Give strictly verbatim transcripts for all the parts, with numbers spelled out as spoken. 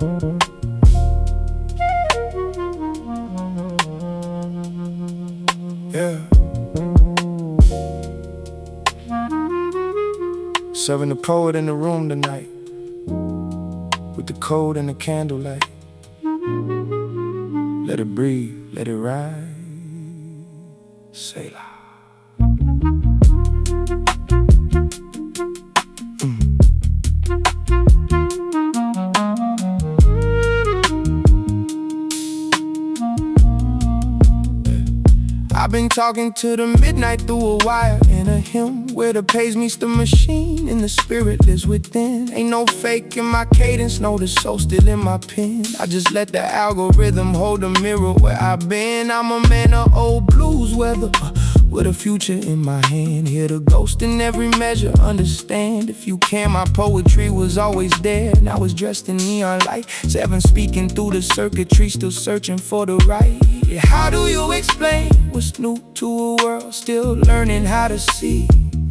Yeah. Serving the poet in the room tonight, with the cold and the candlelight. Let it breathe, let it ride. Selah. I've been talking to the midnight through a wire in a hymn where the page meets the machine and the spirit lives within. Ain't no fake in my cadence, no, the soul still in my pen. I just let the algorithm hold the mirror where I've been. I'm a man of old blues weather, uh, with a future in my hand. Hear the ghost in every measure, understand. If you can, my poetry was always there. Now it's dressed in neon light. Seven speaking through the circuitry, still searching for the right. How do you explain what's new to a world still learning how to see?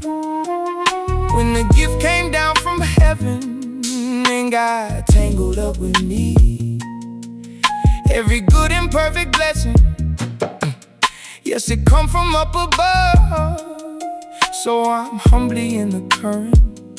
When the gift came down from heaven and got tangled up with me, every good and perfect blessing, yes, it come from up above. So I'm humbly in the current.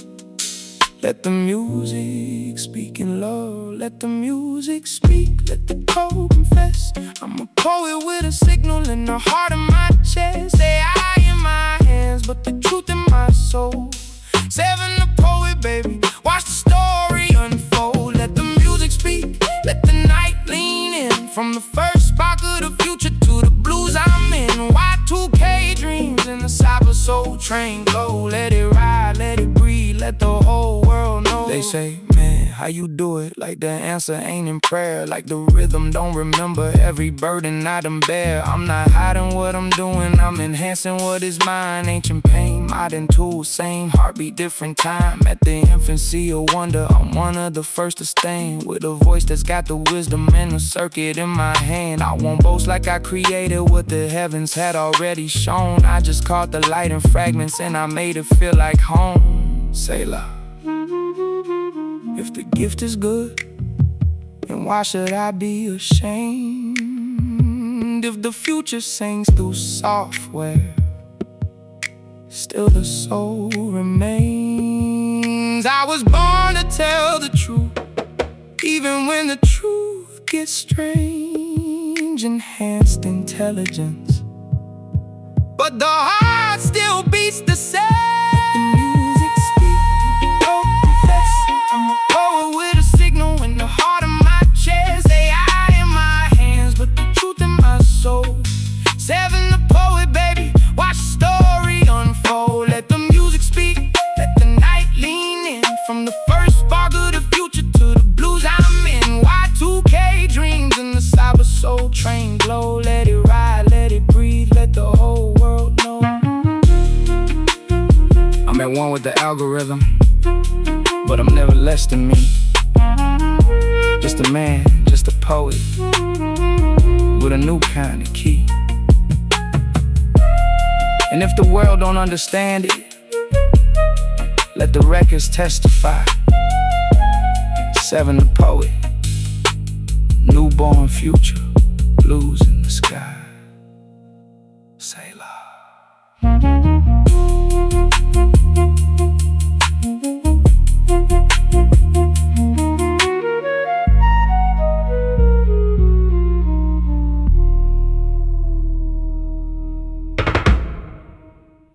Let the music speak in love. Let the music speak, let the code confess. I'm a poet with a signal in the heart of my chest. Say I in my hands, but the truth in my soul. Seven the poet, baby, watch the story unfold. Let the music speak, let the night lean in. From the first spark of the future to the blues I'm in. Y two K dreams in the cyber soul train go. Let it ride, let it breathe, let the whole world know. They say, man, how you do it? Like the answer ain't in prayer. Like the rhythm don't remember every burden I done bear. I'm not hiding what I'm doing, I'm enhancing what is mine. Ancient pain, modern tools, same heartbeat, different time. At the infancy of wonder, I'm one of the first to stand. With a voice that's got the wisdom and the circuit in my hand. I won't boast like I created what the heavens had already shown. I just caught the light in fragments and I made it feel like home. Selah. If the gift is good, then why should I be ashamed? If the future sings through software, still the soul remains. I was born to tell the truth, even when the truth gets strange. Enhanced intelligence, but the heart still beats the same. From the first spark of the future to the blues I'm in. Y two K dreams in the cyber soul train glow. Let it ride, let it breathe, let the whole world know. I'm at one with the algorithm, but I'm never less than me. Just a man, just a poet, with a new kind of key. And if the world don't understand it, let the records testify. Seven the poet, newborn future, blues in the sky.